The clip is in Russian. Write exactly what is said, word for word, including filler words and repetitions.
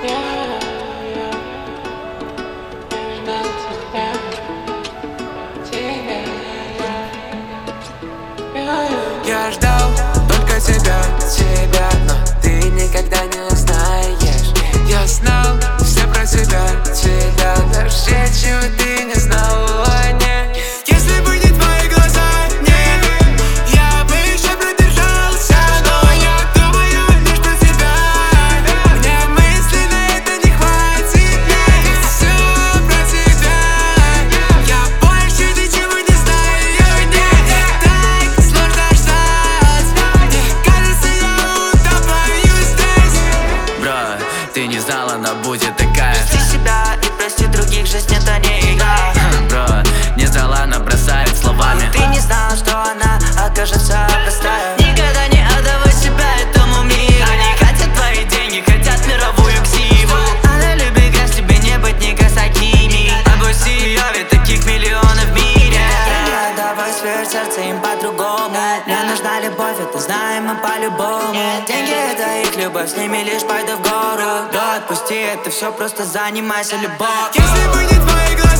Я ждал только тебя, тебя, но ты никогда не узнаешь. Я знал все про тебя, тебя, даже все, чего ты не знала, нет. Если бы не твои глаза, нет, я бы еще продержался, но я думаю лишь про тебя. Мне мысли на это не хватит, ведь все про тебя. Я больше ничего не знаю, нет, так сложно ждать. Мне кажется, я утопаю здесь. Бро, ты не знала, она будет такая. Прости себя и прости других, жизнь это не игра. Бро, не знала, она бросает словами. Ты не знала, что она окажется простая. Никогда не отдавай себя этому миру. Они хотят твои деньги, хотят мировую ксиву. Она любит грязь, тебе не быть ни косакими. Отпусти ее, ведь таких миллионов в мире. Не отдавай свое сердце им по-другому. Мне нужна любовь, это знаем мы по-любому. Деньги это их любовь, с ними лишь пойду в гору. Да отпусти это все, просто занимайся любовью. Если бы не твои глаза,